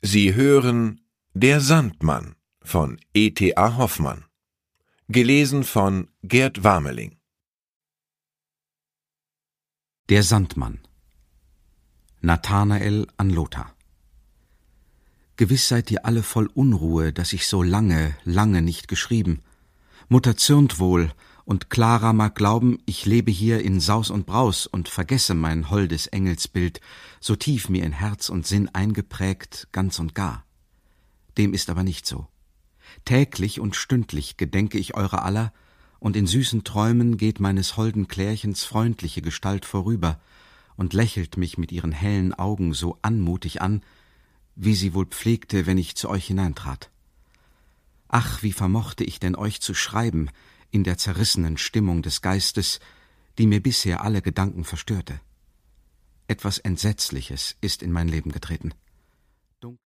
Sie hören Der Sandmann von E.T.A. Hoffmann, gelesen von Gerd Wameling. Der Sandmann. Nathanael an Lothar. Gewiss seid ihr alle voll Unruhe, dass ich so lange nicht geschrieben. Mutter zürnt wohl, und Clara mag glauben, ich lebe hier in Saus und Braus und vergesse mein holdes Engelsbild, so tief mir in Herz und Sinn eingeprägt, ganz und gar. Dem ist aber nicht so. Täglich und stündlich gedenke ich eurer aller, und in süßen Träumen geht meines holden Klärchens freundliche Gestalt vorüber und lächelt mich mit ihren hellen Augen so anmutig an, wie sie wohl pflegte, wenn ich zu euch hineintrat. Ach, wie vermochte ich denn euch zu schreiben, in der zerrissenen Stimmung des Geistes, die mir bisher alle Gedanken verstörte. Etwas Entsetzliches ist in mein Leben getreten.